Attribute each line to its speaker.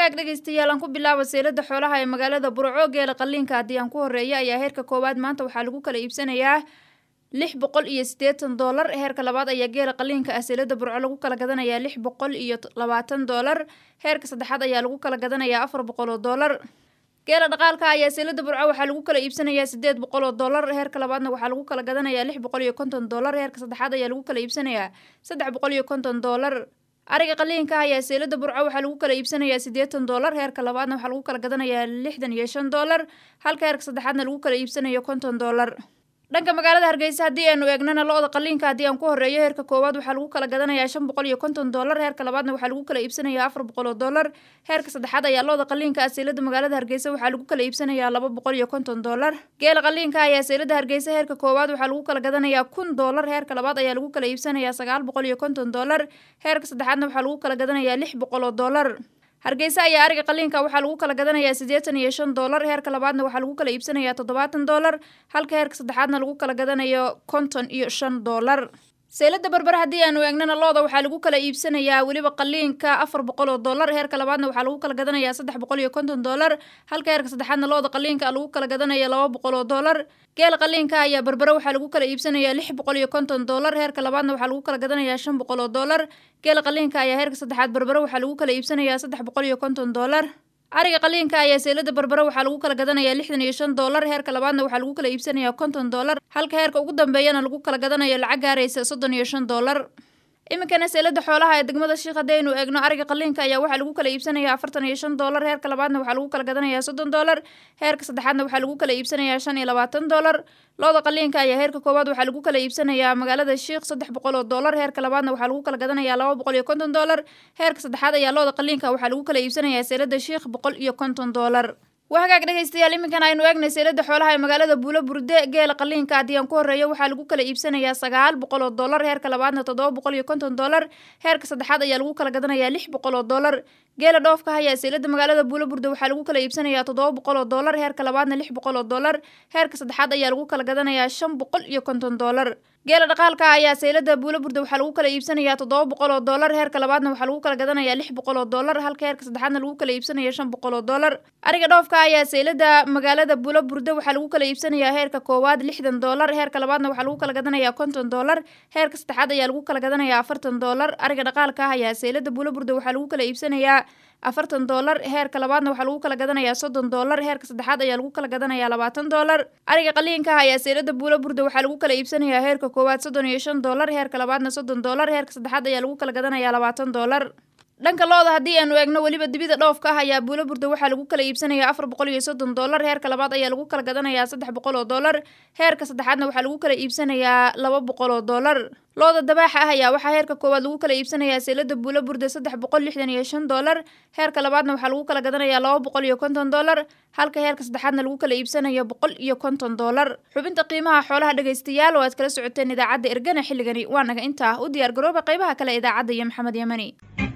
Speaker 1: hagaag dhageystayaal aan ku bilaabo seelada xoolaha ee magaalada Burco geela qaliinka hadii aan ku horeeyo ayaa heerka koowaad maanta waxaa lagu kala iibsanayaa $680 heerka labaad ayaa geela qaliinka ah seelada Burco lagu kala gadanayaa $620 heerka saddexaad ayaa lagu kala gadanayaa $400 geela dhaqaalka ayaa seelada Burco waxaa lagu kala iibsanayaa $800 heerka labaadna waxaa lagu kala gadanayaa $650 heerka saddexaad ayaa lagu kala iibsanayaa $350 ariga qaliinka ayaa seelada Burco waxaa lagu kala iibsanayaa $80 heerka labaadna waxaa lagu kala gadanayaa $65 halka heerka saddexaadna lagu kala iibsanayo $50 dhanka magaalada Hargeysa hadii aanu eegnana lo'da qaliinka hadii aan ku horeeyo heerka koowaad waxaa lagu kala gadanayaa $550 heerka labaadna waxaa lagu kala iibsanayaa $400 heerka saddexaad ayaa lo'da qaliinka ah seelada magaalada Hargeysa waxaa lagu kala iibsanayaa $250 geela qaliinka ayaa seelada Hargeysa heerka koowaad waxaa lagu kala gadanayaa $1000 heerka labaad ayaa lagu kala iibsanayaa $950 heerka saddexaadna waxaa lagu kala gadanayaa $600 Hargeysa ayaa ariga qaliinka waxaa lagu kala gadanayaa $85 heerka labaadna waxaa lagu kala iibsanayaa $70 halka heerka saddexaadna lagu kala gadanayo $55 seelada Berbera hadii aanu eegnana lo'da waxaa lagu kala iibsanayaa waliba qaliinka $400 heerka labaadna waxaa lagu kala gadanayaa $350 halka heerka saddexaadna lo'da qaliinka lagu kala gadanayo $200 geela qaliinka ayaa Berbera waxaa lagu kala iibsanayaa $650 heerka labaadna waxaa lagu kala gadanayaa $500 geela qaliinka ayaa heerka saddexaad Berbera waxaa lagu kala iibsanayaa $350 ariga qaliinka ayaa seelada Berbera waxaa lagu kala gadanayaa $65 heerka labaadna waxaa lagu kala iibsanayaa $50 halka heerka ugu dambeeyana lagu kala gadanayo lacag gaaraysa $35 iminkana seelada xoolaha ee degmada Sheekh hadaynu eegno ariga qaliinka ayaa waxaa lagu kala iibsanayaa $45 heerka labaadna waxaa lagu kala gadanayaa $30 heerka saddexaadna waxaa lagu kala iibsanayaa $25 lo'da qaliinka ayaa heerka koowaad waxaa lagu kala iibsanayaa magaalada Sheekh $300 heerka labaadna waxaa lagu kala gadanayaa $250 heerka saddexaad ayaa lo'da qaliinka waxaa lagu kala iibsanayaa seelada Sheekh $150 wahagaag dhageystayaal iminkan aynu eegnay seelada xoolaha ee magaalada Buulo Burde geela qaliinka hadii aan ku horeeyo waxaa lagu kala iibsanayaa $900 heerka labaadna $750 heerka saddexaad ayaa lagu kala gadanayaa $600 geela dhoofka ayaa seelada magaalada Buulo Burde waxaa lagu kala iibsanayaa $700 heerka labaadna $600 heerka saddexaad ayaa lagu kala gadanayaa $550 geela dhaqaalka ayaa seelada Buulo Burde waxaa lagu kala iibsanayaa $700 heerka labaadna waxaa lagu kala gadanayaa $600 halka heerka saddexaadna lagu kala iibsanayo $500 ariga dhoofka ayaa seelada magaalada Buulo Burde waxaa lagu kala iibsanayaa heerka koowaad $60 heerka labaadna waxaa lagu kala gadanayaa $50 heerka saddexaad ayaa lagu kala gadanayaa $40 ariga dhaqaalka ayaa seelada Buulo Burde waxaa lagu kala iibsanayaa $40 heerka labaadna waxaa lagu kala gadanayaa $30 heerka saddexaad ayaa lagu kala gadanayaa $20 ariga qaliinka ayaa seelada Buulo Burde waxaa lagu kala iibsanayaa heerka koowaad $35 heerka labaadna $30 heerka saddexaad ayaa lagu kala gadanayaa $20 dhanka lo'da hadii aanu eegno waliba dibida dhoofka ah ayaa Buulo Burde waxaa lagu kala iibsanayaa $430 heerka labaad ayaa lagu kala gadanayaa $300 heerka saddexaadna waxaa lagu kala iibsanayaa $200 lo'da dabaaxa ah ayaa waxaa heerka koowaad lagu kala iibsanayaa seelada Buulo Burde $365 heerka labaadna waxaa lagu kala gadanayaa $250 halka heerka saddexaadna lagu kala iibsanayo $150 xubinta qiimaha xoolaha dhageystayaal oo aad kala socoteen idaacadda Ergana xilligani waa naga intaa u diyaar garooba qaybaha kale idaacadda iyo Maxamed Yamani